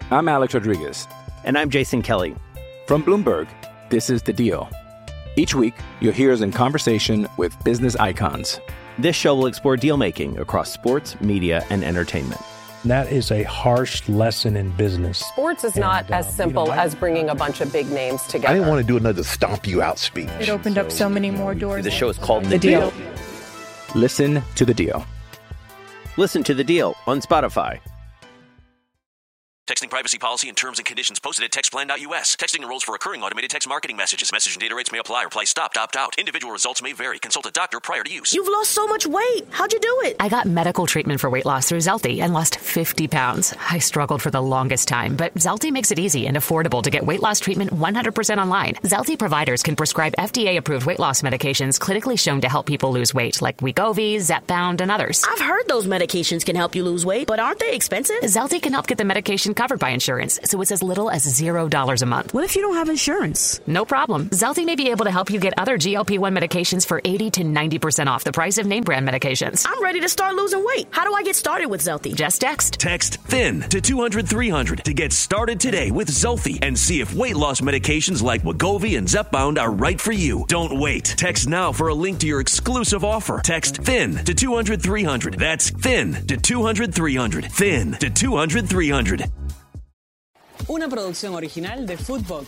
I'm Alex Rodriguez. And I'm Jason Kelly. From Bloomberg, this is The Deal. Each week, you'll hear us in conversation with business icons. This show will explore deal-making across sports, media, and entertainment. That is a harsh lesson in business. Sports is not as simple as bringing a bunch of big names together. I didn't want to do another stomp you out speech. It opened up so many more doors. The show is called The Deal. Listen to The Deal. Listen to The Deal on Spotify. Texting privacy policy and terms and conditions posted at textplan.us. Texting enrolls for recurring automated text marketing messages. Message and data rates may apply. Reply stop, opt out. Individual results may vary. Consult a doctor prior to use. You've lost so much weight. How'd you do it? I got medical treatment for weight loss through Zelty and lost 50 pounds. I struggled for the longest time, but Zelty makes it easy and affordable to get weight loss treatment 100% online. Zelty providers can prescribe FDA-approved weight loss medications clinically shown to help people lose weight, like Wegovy, Zepbound, and others. I've heard those medications can help you lose weight, but aren't they expensive? Zelty can help get the medication covered by insurance, so it's as little as $0 a month. What if you don't have insurance? No problem. Zelty may be able to help you get other GLP-1 medications for 80 to 90% off the price of name brand medications. I'm ready to start losing weight. How do I get started with Zelty? Just text. Text THIN to 200-300 to get started today with Zelty and see if weight loss medications like Wegovy and Zepbound are right for you. Don't wait. Text now for a link to your exclusive offer. Text THIN to 200-300. That's THIN to 200-300. THIN to 200-300. Una producción original de Footbox.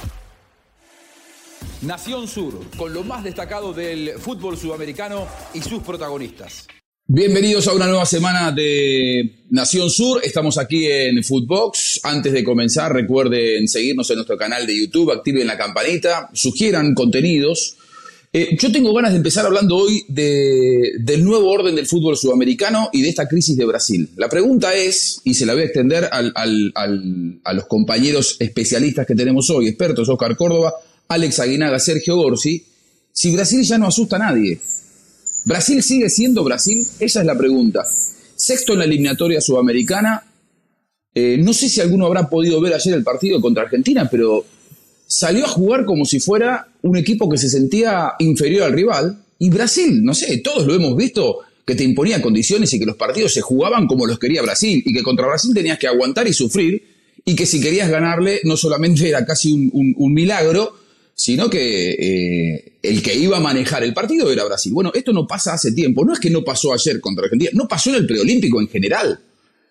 Nación Sur, con lo más destacado del fútbol sudamericano y sus protagonistas. Bienvenidos a una nueva semana de Nación Sur. Estamos aquí en Footbox. Antes de comenzar, recuerden seguirnos en nuestro canal de YouTube, activen la campanita, sugieran contenidos. Yo tengo ganas de empezar hablando hoy del nuevo orden del fútbol sudamericano y de esta crisis de Brasil. La pregunta es, y se la voy a extender a los compañeros especialistas que tenemos hoy, expertos, Oscar Córdoba, Alex Aguinaga, Sergio Gorsi, si Brasil ya no asusta a nadie. ¿Brasil sigue siendo Brasil? Esa es la pregunta. Sexto en la eliminatoria sudamericana. No sé si alguno habrá podido ver ayer el partido contra Argentina, pero salió a jugar como si fuera un equipo que se sentía inferior al rival. Y Brasil, no sé, todos lo hemos visto, que te imponía condiciones y que los partidos se jugaban como los quería Brasil. Y que contra Brasil tenías que aguantar y sufrir. Y que si querías ganarle, no solamente era casi un milagro, sino que el que iba a manejar el partido era Brasil. Bueno, esto no pasa hace tiempo. No es que no pasó ayer contra Argentina, no pasó en el preolímpico en general.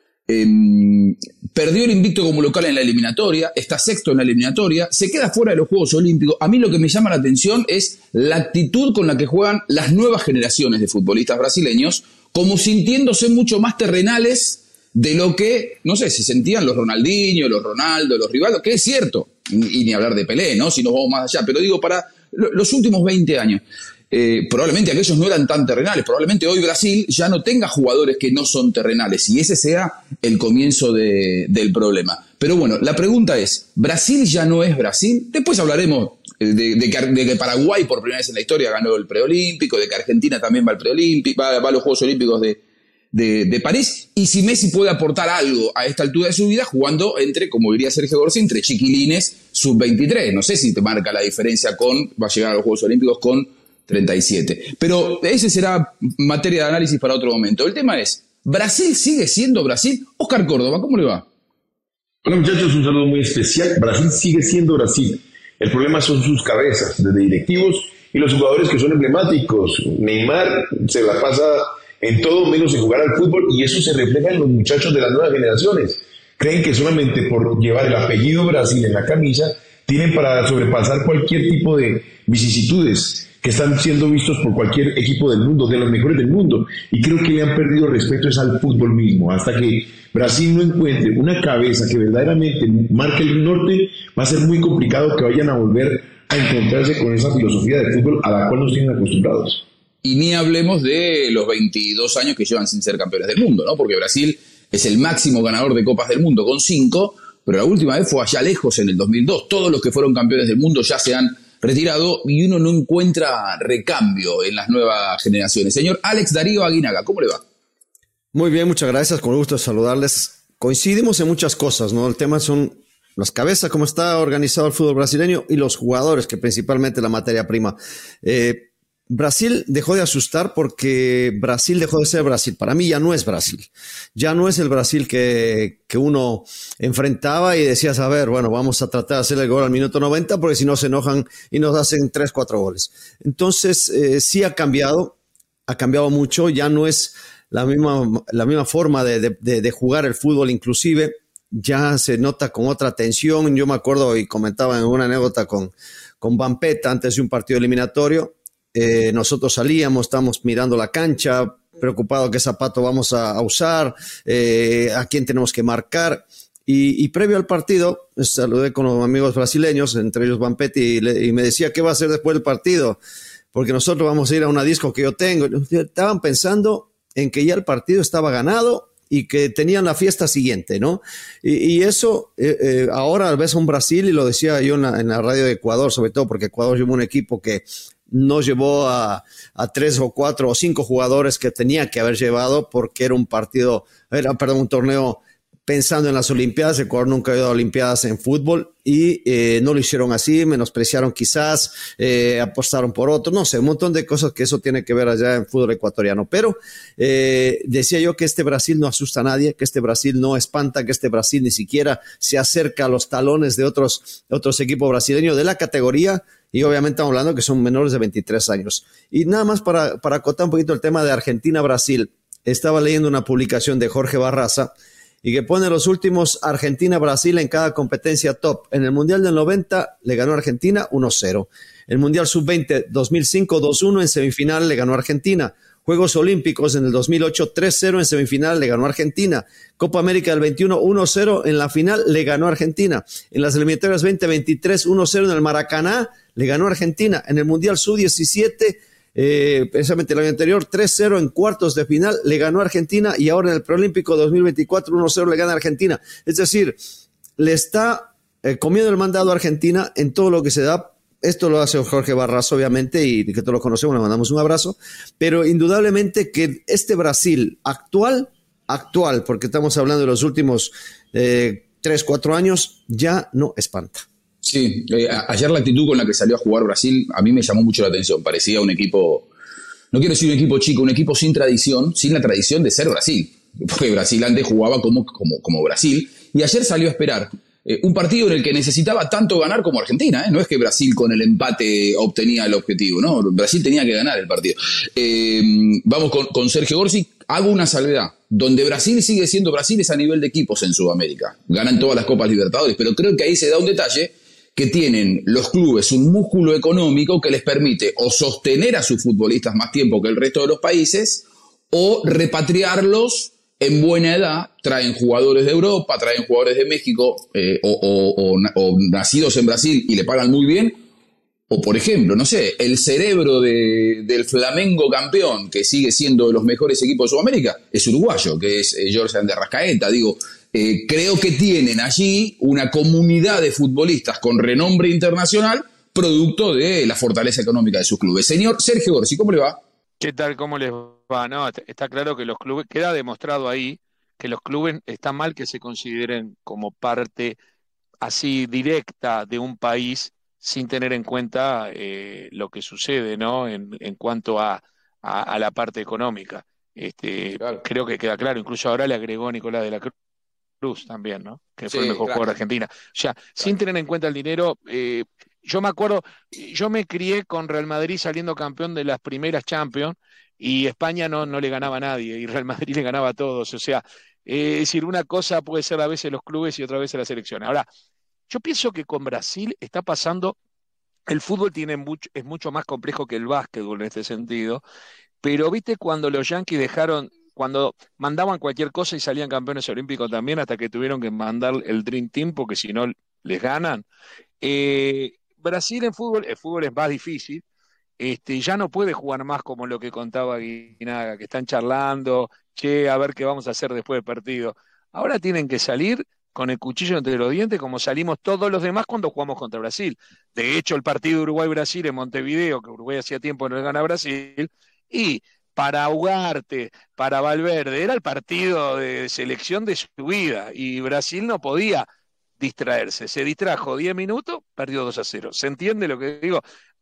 Perdió el invicto como local en la eliminatoria, está sexto en la eliminatoria, se queda fuera de los Juegos Olímpicos. A mí lo que me llama la atención es la actitud con la que juegan las nuevas generaciones de futbolistas brasileños, como sintiéndose mucho más terrenales de lo que, no sé, se sentían los Ronaldinho, los Ronaldo, los Rivaldo, que es cierto, y ni hablar de Pelé, ¿no? Si nos vamos más allá, pero digo, para los últimos 20 años. Probablemente aquellos no eran tan terrenales, probablemente hoy Brasil ya no tenga jugadores que no son terrenales y ese sea el comienzo del problema. Pero bueno, la pregunta es, ¿Brasil ya no es Brasil? Después hablaremos de que Paraguay por primera vez en la historia ganó el preolímpico, de que Argentina también va al preolímpico, va a los Juegos Olímpicos de París, y si Messi puede aportar algo a esta altura de su vida jugando entre, como diría Sergio Gorsi, entre chiquilines sub-23. No sé si te marca la diferencia va a llegar a los Juegos Olímpicos con 37. Pero ese será materia de análisis para otro momento. El tema es, ¿Brasil sigue siendo Brasil? Oscar Córdoba, ¿cómo le va? Hola muchachos, un saludo muy especial. Brasil sigue siendo Brasil. El problema son sus cabezas, desde directivos y los jugadores que son emblemáticos. Neymar se la pasa en todo menos en jugar al fútbol y eso se refleja en los muchachos de las nuevas generaciones. Creen que solamente por llevar el apellido Brasil en la camisa tienen para sobrepasar cualquier tipo de vicisitudes que están siendo vistos por cualquier equipo del mundo, de los mejores del mundo, y creo que le han perdido respeto al fútbol mismo. Hasta que Brasil no encuentre una cabeza que verdaderamente marque el norte, va a ser muy complicado que vayan a volver a encontrarse con esa filosofía de fútbol a la cual nos tienen acostumbrados. Y ni hablemos de los 22 años que llevan sin ser campeones del mundo, ¿no? Porque Brasil es el máximo ganador de Copas del Mundo con 5, pero la última vez fue allá lejos en el 2002. Todos los que fueron campeones del mundo ya se han retirado y uno no encuentra recambio en las nuevas generaciones. Señor Alex Darío Aguinaga, ¿cómo le va? Muy bien, muchas gracias, con gusto de saludarles. Coincidimos en muchas cosas, ¿no? El tema son las cabezas, cómo está organizado el fútbol brasileño y los jugadores, que principalmente la materia prima. Brasil dejó de asustar porque Brasil dejó de ser Brasil. Para mí ya no es Brasil. Ya no es el Brasil que uno enfrentaba y decías, a ver, bueno, vamos a tratar de hacer el gol al minuto 90 porque si no se enojan y nos hacen 3, 4 goles. Entonces, sí ha cambiado mucho. Ya no es la misma forma de jugar el fútbol, inclusive. Ya se nota con otra tensión. Yo me acuerdo y comentaba en una anécdota con Vampeta antes de un partido eliminatorio. Nosotros estábamos mirando la cancha, preocupados qué zapato vamos a usar, a quién tenemos que marcar. Y previo al partido, saludé con los amigos brasileños, entre ellos Vampetti, y me decía, ¿qué va a hacer después del partido? Porque nosotros vamos a ir a una disco que yo tengo. Estaban pensando en que ya el partido estaba ganado y que tenían la fiesta siguiente, ¿no? Y eso, ahora ves a un Brasil, y lo decía yo en la radio de Ecuador, sobre todo porque Ecuador llevó un equipo que no llevó a 3 o 4 o 5 jugadores que tenía que haber llevado porque era un torneo pensando en las Olimpiadas. Ecuador nunca ha ido a Olimpiadas en fútbol y no lo hicieron así, menospreciaron quizás, apostaron por otro, no sé, un montón de cosas que eso tiene que ver allá en fútbol ecuatoriano. Pero decía yo que este Brasil no asusta a nadie, que este Brasil no espanta, que este Brasil ni siquiera se acerca a los talones de otros equipos brasileños de la categoría. Y obviamente estamos hablando que son menores de 23 años. Y nada más para acotar un poquito el tema de Argentina-Brasil. Estaba leyendo una publicación de Jorge Barraza y que pone los últimos Argentina-Brasil en cada competencia top. En el Mundial del 90 le ganó Argentina 1-0. El Mundial Sub-20 2005 2-1 en semifinal le ganó Argentina. Juegos Olímpicos en el 2008 3-0 en semifinal le ganó Argentina. Copa América del 21 1-0 en la final le ganó Argentina. En las eliminatorias 2023 1-0 en el Maracaná le ganó Argentina. En el Mundial Sub-17, precisamente el año anterior, 3-0 en cuartos de final le ganó Argentina. Y ahora en el Preolímpico 2024 1-0 le gana Argentina. Es decir, le está comiendo el mandado a Argentina en todo lo que se da. Esto lo hace Jorge Barraza, obviamente, y que todos lo conocemos, le mandamos un abrazo. Pero indudablemente que este Brasil actual, porque estamos hablando de los últimos 3, 4 años, ya no espanta. Sí, ayer la actitud con la que salió a jugar Brasil a mí me llamó mucho la atención. Parecía un equipo, no quiero decir un equipo chico, un equipo sin tradición, sin la tradición de ser Brasil. Porque Brasil antes jugaba como Brasil, y ayer salió a esperar un partido en el que necesitaba tanto ganar como Argentina, ¿eh? No es que Brasil con el empate obtenía el objetivo, ¿no? Brasil tenía que ganar el partido. Vamos con Sergio Gorsi. Hago una salvedad. Donde Brasil sigue siendo Brasil es a nivel de equipos en Sudamérica. Ganan todas las Copas Libertadores, pero creo que ahí se da un detalle que tienen los clubes un músculo económico que les permite o sostener a sus futbolistas más tiempo que el resto de los países o repatriarlos en buena edad. Traen jugadores de Europa, traen jugadores de México o nacidos en Brasil y le pagan muy bien. O, por ejemplo, no sé, el cerebro del Flamengo campeón, que sigue siendo de los mejores equipos de Sudamérica, es uruguayo, que es Jorge de Arrascaeta. Digo, creo que tienen allí una comunidad de futbolistas con renombre internacional, producto de la fortaleza económica de sus clubes. Señor Sergio Gorsi, ¿cómo le va? ¿Qué tal? ¿Cómo les va? No, está claro que los clubes, queda demostrado ahí que los clubes está mal que se consideren como parte así directa de un país sin tener en cuenta lo que sucede, ¿no? En cuanto a la parte económica. Claro. Creo que queda claro. Incluso ahora le agregó Nicolás de la Cruz también, ¿no? Que fue el mejor jugador de Argentina. O sea, sin tener en cuenta el dinero. Yo me acuerdo, yo me crié con Real Madrid saliendo campeón de las primeras Champions y España no le ganaba a nadie y Real Madrid le ganaba a todos. O sea, es decir, una cosa puede ser a veces los clubes y otra vez la selección. Ahora, yo pienso que con Brasil está pasando, el fútbol es mucho más complejo que el básquetbol en este sentido, pero viste cuando los Yankees cuando mandaban cualquier cosa y salían campeones olímpicos también, hasta que tuvieron que mandar el Dream Team porque si no les ganan. Brasil el fútbol es más difícil, ya no puede jugar más como lo que contaba Guinaga, que están charlando, a ver qué vamos a hacer después del partido. Ahora tienen que salir con el cuchillo entre los dientes, como salimos todos los demás cuando jugamos contra Brasil. De hecho, el partido Uruguay-Brasil en Montevideo, que Uruguay hacía tiempo no le gana a Brasil, y para Ugarte, para Valverde, era el partido de selección de su vida, y Brasil no podía distraerse. Se distrajo 10 minutos, perdió 2-0. ¿Se entiende lo que digo?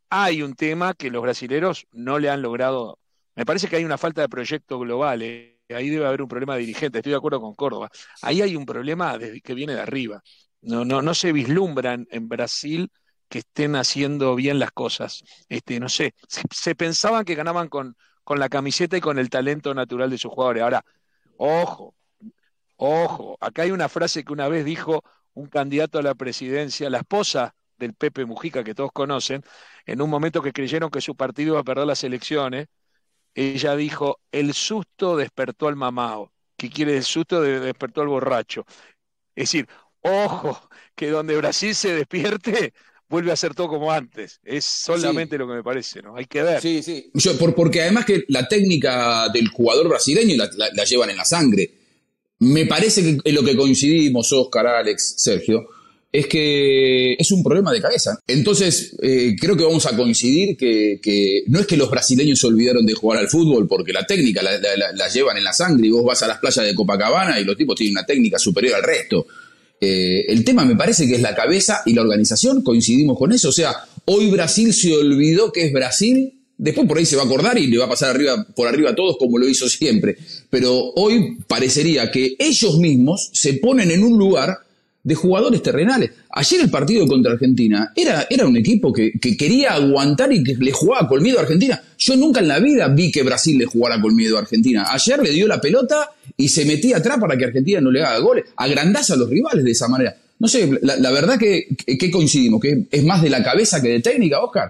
hay un tema que los brasileros no le han logrado. Me parece que hay una falta de proyecto global. Ahí debe haber un problema de dirigente. Estoy de acuerdo con Córdoba. Ahí hay un problema que viene de arriba. No se vislumbran en Brasil que estén haciendo bien las cosas. No sé, se pensaban que ganaban con la camiseta y con el talento natural de sus jugadores. Ahora, ojo, acá hay una frase que una vez dijo un candidato a la presidencia, la esposa del Pepe Mujica, que todos conocen, en un momento que creyeron que su partido iba a perder las elecciones, ella dijo, el susto despertó al mamao. ¿Qué quiere decir? El susto despertó al borracho. Es decir, ojo, que donde Brasil se despierte, vuelve a ser todo como antes. Es solamente lo que me parece, ¿no? Hay que ver. Sí. Porque además que la técnica del jugador brasileño la llevan en la sangre. Me parece que en lo que coincidimos, Oscar, Alex, Sergio, es que es un problema de cabeza. Entonces, creo que vamos a coincidir que no es que los brasileños se olvidaron de jugar al fútbol, porque la técnica la llevan en la sangre y vos vas a las playas de Copacabana y los tipos tienen una técnica superior al resto. El tema me parece que es la cabeza y la organización, coincidimos con eso. O sea, hoy Brasil se olvidó que es Brasil. Después por ahí se va a acordar y le va a pasar por arriba a todos como lo hizo siempre. Pero hoy parecería que ellos mismos se ponen en un lugar de jugadores terrenales. Ayer el partido contra Argentina era un equipo que quería aguantar y que le jugaba con miedo a Argentina. Yo nunca en la vida vi que Brasil le jugara con miedo a Argentina. Ayer le dio la pelota y se metía atrás para que Argentina no le haga goles. Agrandás a los rivales de esa manera. No sé, la verdad que coincidimos, que es más de la cabeza que de técnica, Oscar.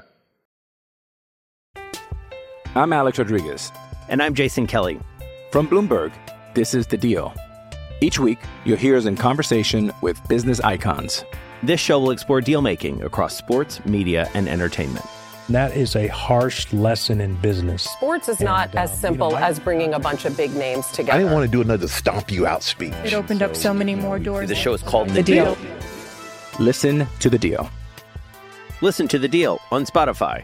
I'm Alex Rodriguez. And I'm Jason Kelly. From Bloomberg, this is The Deal. Each week, you'll hear us in conversation with business icons. This show will explore deal-making across sports, media, and entertainment. That is a harsh lesson in business. Sports is not as simple as bringing a bunch of big names together. I didn't want to do another stomp you out speech. It opened up so many more doors. The show is called The Deal. Listen to The Deal. Listen to The Deal on Spotify.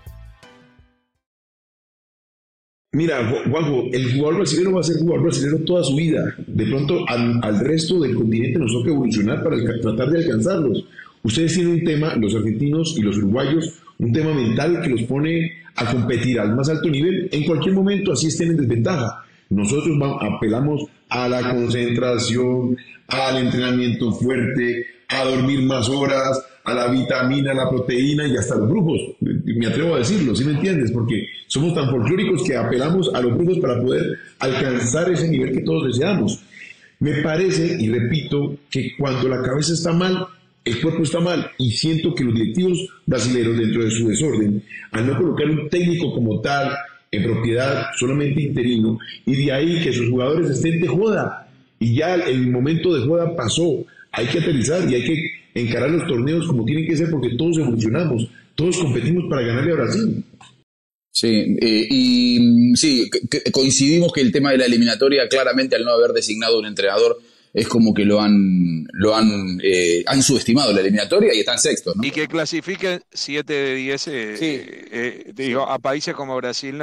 Mira, Juanjo, el jugador brasileño va a ser jugador brasileño toda su vida. De pronto al resto del continente nos toca evolucionar para tratar de alcanzarlos. Ustedes tienen un tema, los argentinos y los uruguayos, un tema mental que los pone a competir al más alto nivel en cualquier momento, así estén en desventaja. Nosotros apelamos a la concentración, al entrenamiento fuerte, a dormir más horas, a la vitamina, a la proteína y hasta los brujos. Me atrevo a decirlo, ¿sí me entiendes? Porque somos tan folclóricos que apelamos a los brujos para poder alcanzar ese nivel que todos deseamos. Me parece, y repito, que cuando la cabeza está mal, el cuerpo está mal, y siento que los directivos brasileños, dentro de su desorden, al no colocar un técnico como tal en propiedad, solamente interino, y de ahí que sus jugadores estén de joda, y ya el momento de joda pasó. Hay que aterrizar y hay que encarar los torneos como tienen que ser, porque todos evolucionamos, todos competimos para ganarle a Brasil. Sí, sí, coincidimos que el tema de la eliminatoria, claramente al no haber designado un entrenador, es como que han subestimado la eliminatoria y están sextos, ¿no? Y que clasifiquen 7 de 10, digo, a países como Brasil,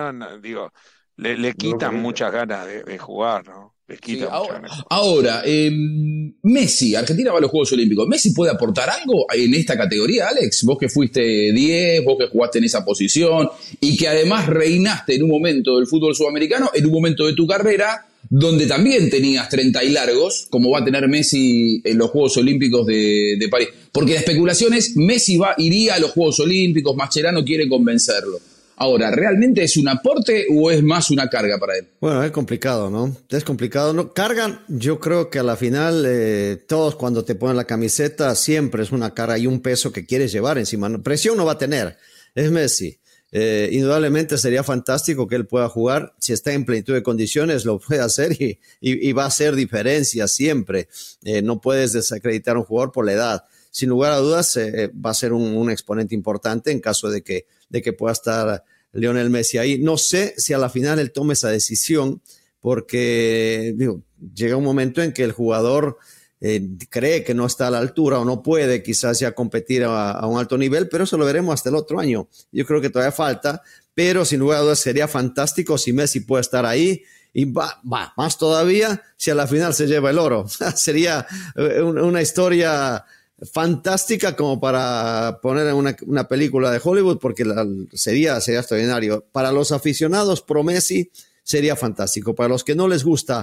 le quitan muchas ganas de jugar, ¿no? Ahora, Messi, Argentina va a los Juegos Olímpicos. ¿Messi puede aportar algo en esta categoría, Alex? Vos que fuiste 10, vos que jugaste en esa posición y que además reinaste en un momento del fútbol sudamericano, en un momento de tu carrera donde también tenías 30 y largos, como va a tener Messi en los Juegos Olímpicos de París. Porque la especulación es, Messi iría a los Juegos Olímpicos, Mascherano quiere convencerlo. Ahora, ¿realmente es un aporte o es más una carga para él? Bueno, es complicado, ¿no? Es complicado. ¿No? Cargan, yo creo que a la final, todos cuando te ponen la camiseta, siempre es una carga y un peso que quieres llevar encima. Presión no va a tener, es Messi. Indudablemente sería fantástico que él pueda jugar. Si está en plenitud de condiciones, lo puede hacer y va a hacer diferencia siempre. No puedes desacreditar a un jugador por la edad. Sin lugar a dudas, va a ser un exponente importante en caso de que pueda estar Lionel Messi ahí. No sé si a la final él tome esa decisión, porque llega un momento en que el jugador cree que no está a la altura o no puede quizás ya competir a un alto nivel, pero eso lo veremos hasta el otro año. Yo creo que todavía falta, pero sin lugar a dudas sería fantástico si Messi puede estar ahí. Y va más todavía si a la final se lleva el oro. Sería una historia fantástica como para poner en una película de Hollywood, porque sería extraordinario. Para los aficionados pro Messi sería fantástico. Para los que no les gusta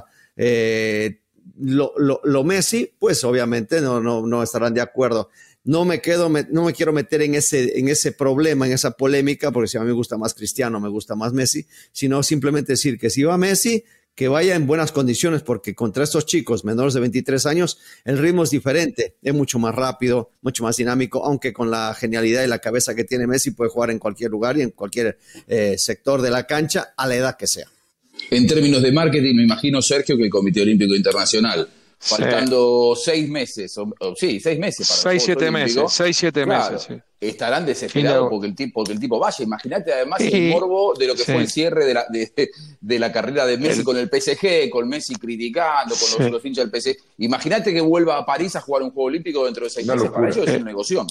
lo Messi, pues obviamente no estarán de acuerdo. No me quiero meter en ese problema, en esa polémica, porque si a mí me gusta más Cristiano, me gusta más Messi, sino simplemente decir que si va Messi, que vaya en buenas condiciones, porque contra estos chicos menores de 23 años el ritmo es diferente, es mucho más rápido, mucho más dinámico, aunque con la genialidad y la cabeza que tiene Messi puede jugar en cualquier lugar y en cualquier sector de la cancha a la edad que sea. En términos de marketing, me imagino, Sergio, que el Comité Olímpico Internacional, faltando 6 meses, 6 meses para 6-7 meses, 6-7 meses, sí. Estarán desesperados porque el tipo vaya. Imagínate además el morbo de lo que fue el cierre de la carrera de Messi con el PSG, con Messi criticando, con los hinchas del PSG. Imagínate que vuelva a París a jugar un Juego Olímpico dentro de 6 meses. Para ellos es una negocio.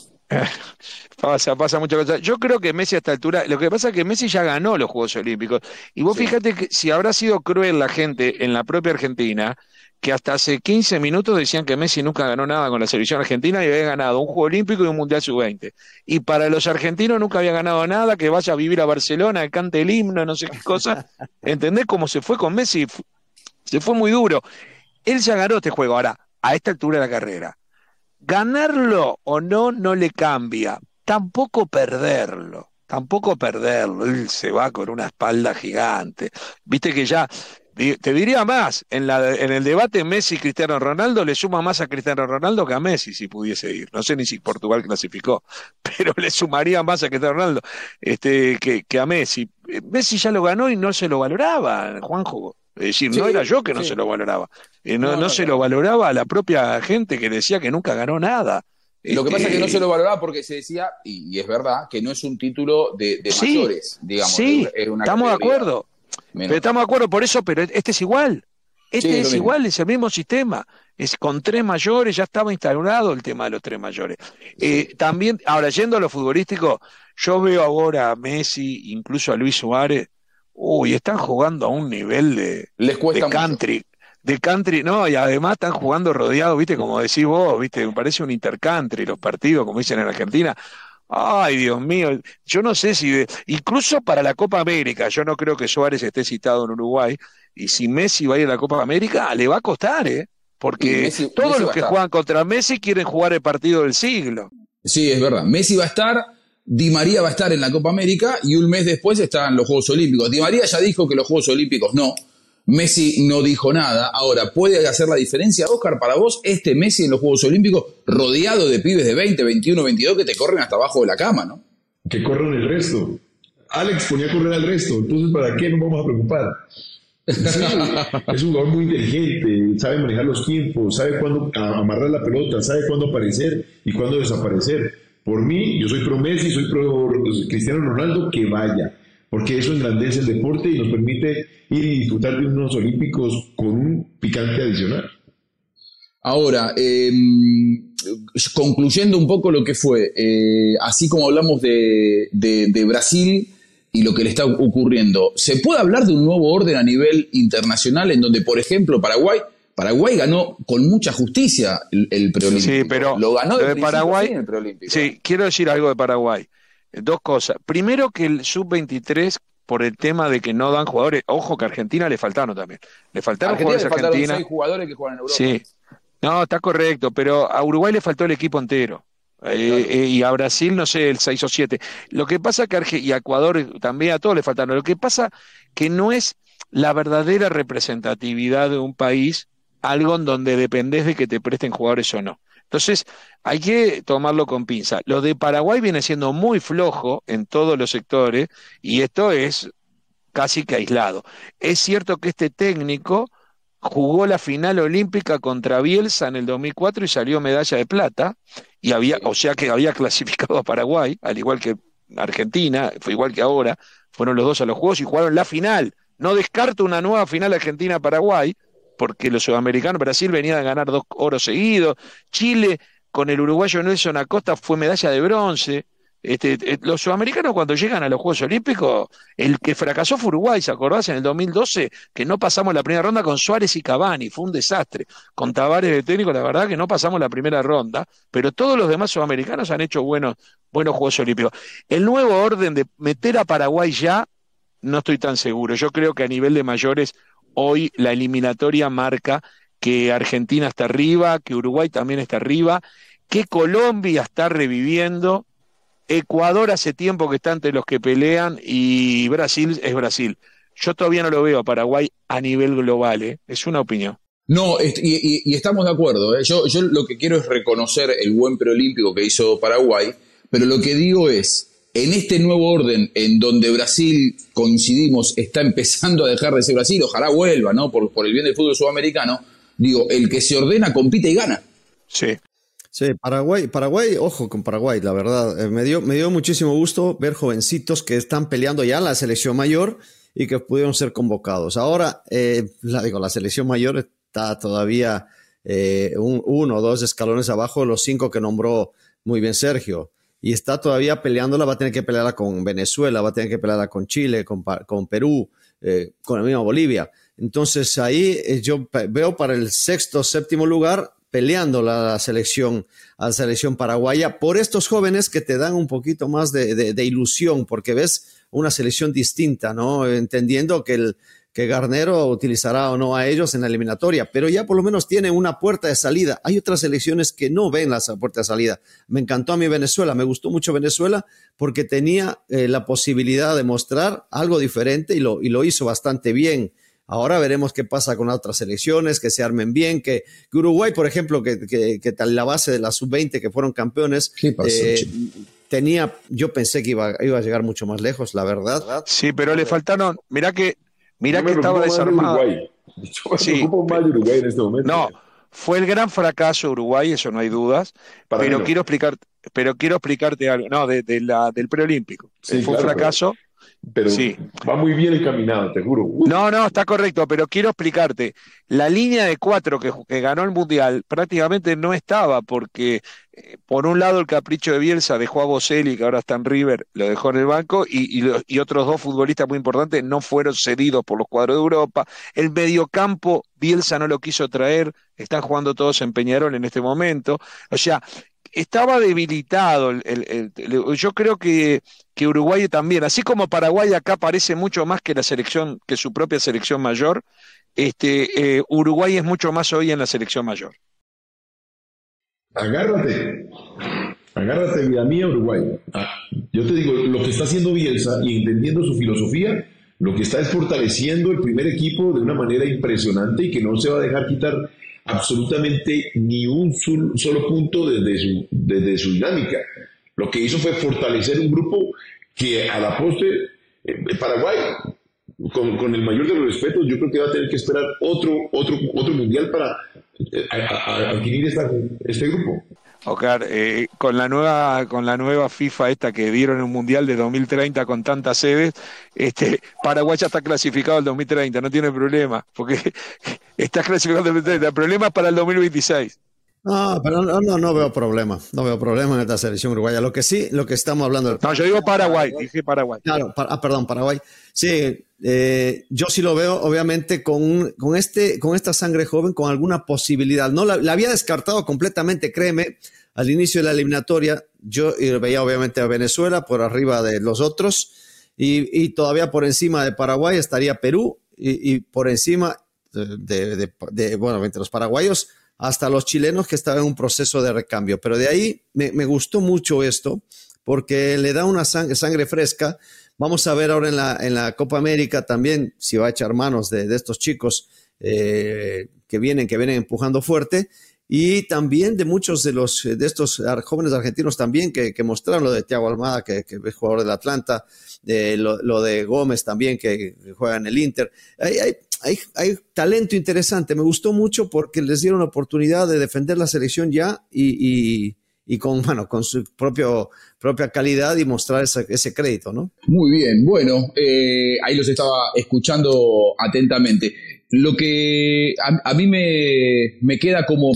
Pasa muchas cosas. Yo creo que Messi a esta altura, lo que pasa es que Messi ya ganó los Juegos Olímpicos. Y vos fíjate que si habrá sido cruel la gente en la propia Argentina, que hasta hace 15 minutos decían que Messi nunca ganó nada con la selección argentina y había ganado un Juego Olímpico y un Mundial Sub-20. Y para los argentinos nunca había ganado nada, que vaya a vivir a Barcelona, que cante el himno, no sé qué cosa. ¿Entendés cómo se fue con Messi? Se fue muy duro. Él ya ganó este juego. Ahora, a esta altura de la carrera, ganarlo o no le cambia. Tampoco perderlo. Él se va con una espalda gigante. Viste que ya... Te diría más, en el debate Messi-Cristiano Ronaldo le suma más a Cristiano Ronaldo que a Messi si pudiese ir. No sé ni si Portugal clasificó, pero le sumaría más a Cristiano Ronaldo que a Messi. Messi ya lo ganó y no se lo valoraba, Juanjo. Es decir, no era yo que no se lo valoraba. No se lo valoraba a la propia gente que decía que nunca ganó nada. Lo que pasa es que no se lo valoraba porque se decía, y es verdad, que no es un título de mayores, digamos. Sí, estamos de acuerdo. Pero estamos de acuerdo por eso, pero este es igual. Es igual, es el mismo sistema. Es con 3 mayores, ya estaba instaurado el tema de los 3 mayores. También, ahora yendo a lo futbolístico, yo veo ahora a Messi, incluso a Luis Suárez, están jugando a un nivel de country. De country, no, y además están jugando rodeados, viste, como decís vos, viste, me parece un intercountry los partidos, como dicen en Argentina. Ay, Dios mío, yo no sé si incluso para la Copa América, yo no creo que Suárez esté citado en Uruguay, y si Messi va a ir a la Copa América, le va a costar, porque todos los que juegan contra Messi quieren jugar el partido del siglo. Sí, es verdad, Messi va a estar, Di María va a estar en la Copa América, y un mes después están los Juegos Olímpicos. Di María ya dijo que los Juegos Olímpicos no, Messi no dijo nada. Ahora, ¿puede hacer la diferencia, Oscar, para vos, este Messi en los Juegos Olímpicos, rodeado de pibes de 20, 21, 22 que te corren hasta abajo de la cama, ¿no? Que corran el resto. Alex ponía a correr al resto, entonces ¿para qué nos vamos a preocupar? Sí, es un jugador muy inteligente, sabe manejar los tiempos, sabe cuándo amarrar la pelota, sabe cuándo aparecer y cuándo desaparecer. Por mí, yo soy pro Messi, soy pro Cristiano Ronaldo, que vaya. Porque eso engrandece el deporte y nos permite ir y disfrutar de unos olímpicos con un picante adicional. Ahora, concluyendo un poco lo que fue, así como hablamos de Brasil y lo que le está ocurriendo, ¿se puede hablar de un nuevo orden a nivel internacional en donde, por ejemplo, Paraguay ganó con mucha justicia el preolímpico? Sí, pero lo ganó de Paraguay, el preolímpico. Sí, quiero decir algo de Paraguay. 2 cosas. Primero, que el sub-23, por el tema de que no dan jugadores, ojo que a Argentina le faltaron también. Le faltaron jugadores a Argentina. 6 jugadores que juegan en Europa. Sí. No, está correcto, pero a Uruguay le faltó el equipo entero. Y a Brasil, no sé, el 6 o 7. Lo que pasa que y a Ecuador también, a todos le faltaron. Lo que pasa que no es la verdadera representatividad de un país algo en donde dependés de que te presten jugadores o no. Entonces, hay que tomarlo con pinza. Lo de Paraguay viene siendo muy flojo en todos los sectores y esto es casi que aislado. Es cierto que este técnico jugó la final olímpica contra Bielsa en el 2004 y salió medalla de plata, o sea que había clasificado a Paraguay, al igual que Argentina, fue igual que ahora, fueron los 2 a los Juegos y jugaron la final. No descarto una nueva final Argentina-Paraguay, porque los sudamericanos, Brasil venía a ganar 2 oros seguidos, Chile con el uruguayo Nelson Acosta fue medalla de bronce, Los sudamericanos cuando llegan a los Juegos Olímpicos, el que fracasó fue Uruguay, ¿se acordás? En el 2012, que no pasamos la primera ronda con Suárez y Cavani, fue un desastre. Con Tavares de técnico, la verdad que no pasamos la primera ronda, pero todos los demás sudamericanos han hecho buenos Juegos Olímpicos. El nuevo orden de meter a Paraguay ya, no estoy tan seguro. Yo creo que a nivel de mayores, hoy la eliminatoria marca que Argentina está arriba, que Uruguay también está arriba, que Colombia está reviviendo, Ecuador hace tiempo que está entre los que pelean y Brasil es Brasil. Yo todavía no lo veo a Paraguay a nivel global, es una opinión. No, y estamos de acuerdo. Yo lo que quiero es reconocer el buen preolímpico que hizo Paraguay, pero lo que digo es, en este nuevo orden en donde Brasil, coincidimos, está empezando a dejar de ser Brasil, ojalá vuelva, ¿no? Por el bien del fútbol sudamericano, digo, el que se ordena compite y gana. Sí. Sí, Paraguay, ojo con Paraguay, la verdad. Me dio muchísimo gusto ver jovencitos que están peleando ya en la selección mayor y que pudieron ser convocados. Ahora, la selección mayor está todavía uno o dos escalones abajo de los 5 que nombró muy bien Sergio. Y está todavía peleándola, va a tener que pelearla con Venezuela, va a tener que pelearla con Chile, con Perú, con la misma Bolivia. Entonces ahí yo veo para el 6º, 7º lugar peleando la selección paraguaya por estos jóvenes que te dan un poquito más de ilusión, porque ves una selección distinta, ¿no? Entendiendo que Garnero utilizará o no a ellos en la eliminatoria, pero ya por lo menos tiene una puerta de salida. Hay otras selecciones que no ven la puerta de salida. Me encantó a mí Venezuela, me gustó mucho Venezuela porque tenía la posibilidad de mostrar algo diferente y lo hizo bastante bien. Ahora veremos qué pasa con otras selecciones, que se armen bien, que Uruguay, por ejemplo, que la base de la sub-20 que fueron campeones, yo pensé que iba a llegar mucho más lejos, la verdad. Sí, pero le faltaron, mirá que estaba desarmado. Me preocupo más de Uruguay en este momento. No, fue el gran fracaso de Uruguay, eso no hay dudas, pero quiero explicarte algo, no, del preolímpico. Sí, fue un fracaso. Pero sí, va muy bien encaminado, te juro. No, está correcto, pero quiero explicarte. La línea de 4 que ganó el Mundial prácticamente no estaba porque, por un lado, el capricho de Bielsa dejó a Boselli, que ahora está en River, lo dejó en el banco, y otros 2 futbolistas muy importantes no fueron cedidos por los cuadros de Europa. El mediocampo, Bielsa no lo quiso traer, están jugando todos en Peñarol en este momento. O sea, estaba debilitado. Yo creo que Uruguay también, así como Paraguay acá parece mucho más que que su propia selección mayor, Uruguay es mucho más hoy en la selección mayor. Agárrate, vida mía, Uruguay. Yo te digo, lo que está haciendo Bielsa y entendiendo su filosofía, lo que está es fortaleciendo el primer equipo de una manera impresionante y que no se va a dejar quitar absolutamente ni un solo punto desde su dinámica. Lo que hizo fue fortalecer un grupo que a la postre, Paraguay, con el mayor de los respetos, yo creo que va a tener que esperar otro mundial para adquirir este grupo. Oscar, con la nueva FIFA esta que dieron en un mundial de 2030 con tantas sedes, Paraguay ya está clasificado al 2030, no tiene problema, porque está clasificado al 2030, el problema es para el 2026. Pero no veo problema, en esta selección uruguaya. Lo que estamos hablando... No, yo digo Paraguay, dije Paraguay. Claro, perdón, Paraguay. Sí, yo sí lo veo, obviamente, con esta sangre joven, con alguna posibilidad. No la había descartado completamente, créeme, al inicio de la eliminatoria. Yo veía, obviamente, a Venezuela por arriba de los otros y todavía por encima de Paraguay estaría Perú y por encima entre los paraguayos hasta los chilenos que estaban en un proceso de recambio. Pero de ahí me gustó mucho esto porque le da una sangre fresca. Vamos a ver ahora en la Copa América también si va a echar manos de estos chicos que vienen empujando fuerte y también de muchos de estos jóvenes argentinos también que mostraron lo de Thiago Almada, que es jugador del Atlanta, lo de Gómez también que juega en el Inter. Hay talento interesante. Me gustó mucho porque les dieron la oportunidad de defender la selección ya y y con su propia calidad y mostrar ese crédito, ¿no? Muy bien, bueno, ahí los estaba escuchando atentamente. Lo que a mí me queda como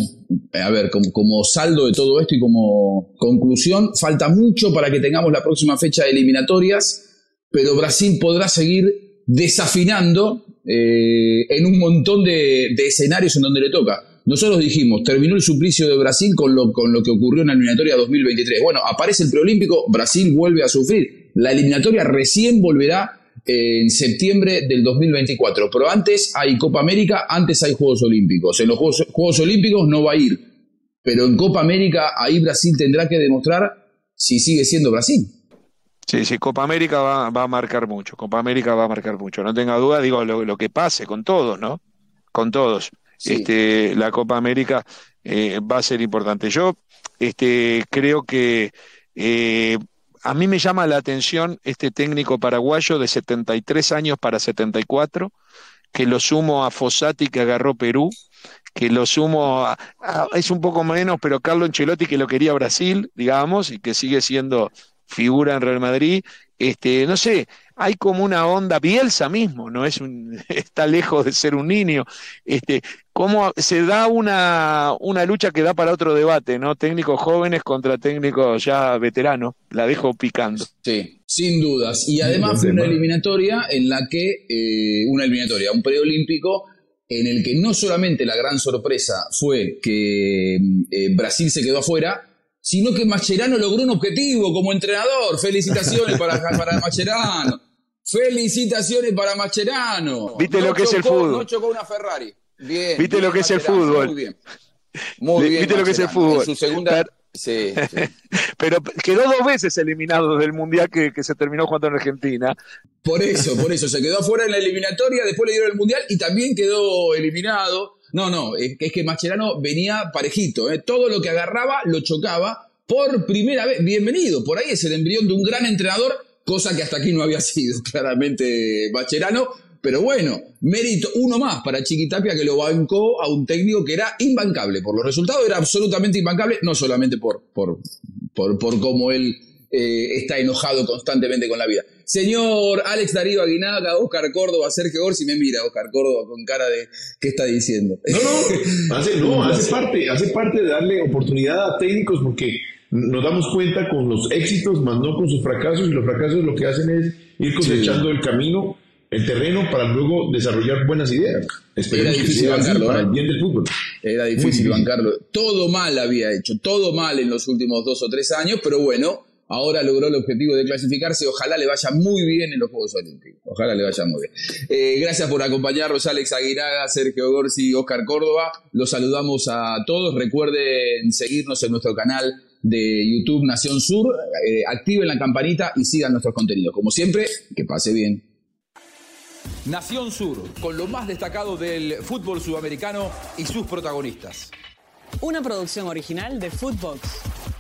saldo de todo esto y como conclusión, falta mucho para que tengamos la próxima fecha de eliminatorias, pero Brasil podrá seguir desafinando en un montón de escenarios en donde le toca. Nosotros dijimos, terminó el suplicio de Brasil con lo que ocurrió en la eliminatoria 2023. Bueno, aparece el preolímpico, Brasil vuelve a sufrir. La eliminatoria recién volverá en septiembre del 2024. Pero antes hay Copa América, antes hay Juegos Olímpicos. En los Juegos Olímpicos no va a ir. Pero en Copa América, ahí Brasil tendrá que demostrar si sigue siendo Brasil. Sí, Copa América va a marcar mucho. Copa América va a marcar mucho. No tenga duda, digo, lo que pase con todos, ¿no? Con todos. Sí. La Copa América va a ser importante. Yo creo que a mí me llama la atención este técnico paraguayo de 73 años para 74, que lo sumo a Fossati, que agarró Perú, que lo sumo es un poco menos, pero Carlo Ancelotti, que lo quería Brasil, digamos, y que sigue siendo figura en Real Madrid. No sé, hay como una onda, Bielsa mismo, no está lejos de ser un niño. Cómo se da una lucha que da para otro debate, ¿no? Técnicos jóvenes contra técnicos ya veteranos, la dejo picando. Sí, sin dudas. Y además fue una eliminatoria en la que, un preolímpico en el que no solamente la gran sorpresa fue que Brasil se quedó afuera, sino que Mascherano logró un objetivo como entrenador. Felicitaciones para Mascherano. Felicitaciones para Mascherano. ¿Viste lo que es el fútbol? No chocó una Ferrari. Bien. ¿Viste lo que es el fútbol? Muy bien. Muy bien. ¿Viste lo que es el fútbol? En su segunda... Sí. Pero quedó 2 veces eliminado del Mundial que se terminó jugando en Argentina. Por eso. Se quedó afuera en la eliminatoria, después le dieron el Mundial y también quedó eliminado. No, es que Mascherano venía parejito, todo lo que agarraba lo chocaba por primera vez. Bienvenido, por ahí es el embrión de un gran entrenador, cosa que hasta aquí no había sido claramente Mascherano, pero bueno, mérito uno más para Chiquitapia, que lo bancó a un técnico que era imbancable, por los resultados era absolutamente imbancable, no solamente por cómo él está enojado constantemente con la vida. Señor Alex Darío Aguinaga, Óscar Córdoba, Sergio Orsi, me mira Óscar Córdoba con cara de ¿qué está diciendo? Hace parte de darle oportunidad a técnicos, porque nos damos cuenta con los éxitos, más no con sus fracasos, y los fracasos lo que hacen es ir cosechando el camino, el terreno, para luego desarrollar buenas ideas. Esperemos que sea así para el bien del fútbol. Era difícil bancarlo. Todo mal había hecho, todo mal en los últimos 2 o 3 años, pero bueno, ahora logró el objetivo de clasificarse. Ojalá le vaya muy bien en los Juegos Olímpicos. Ojalá le vaya muy bien. Gracias por acompañarnos, Alex Aguinaga, Sergio Gorsi y Óscar Córdoba. Los saludamos a todos. Recuerden seguirnos en nuestro canal de YouTube Nación Sur. Activen la campanita y sigan nuestros contenidos. Como siempre, que pase bien. Nación Sur, con lo más destacado del fútbol sudamericano y sus protagonistas. Una producción original de Footbox.